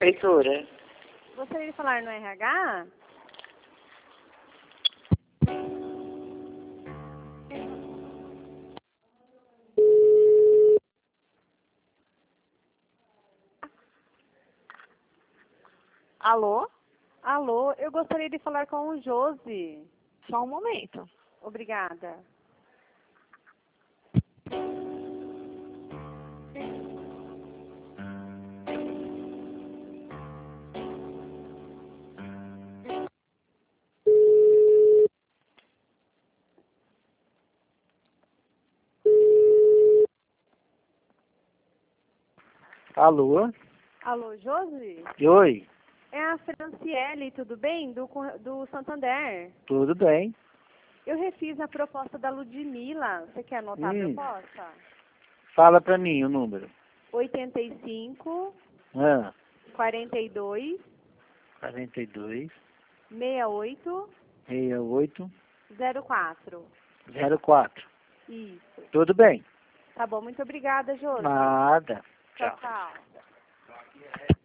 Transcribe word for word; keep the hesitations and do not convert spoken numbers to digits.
Prefeitura. Gostaria de falar no R H? Alô? Alô, eu gostaria de falar com o Josi. Só um momento. Obrigada. Alô? Alô, Josi? Oi, É a Franciele, tudo bem? Do, Cor- do Santander. tudo bem? Eu refiz a proposta da Ludmilla. Você quer anotar Hum. a proposta? Fala pra mim o número. oitenta e cinco, Ah, quarenta e dois, quarenta e dois, sessenta e oito, sessenta e oito, zero quatro. zero quatro. Isso. Tudo bem? Tá bom, muito obrigada, Josi. Nada. Tchau, Tchau. tchau.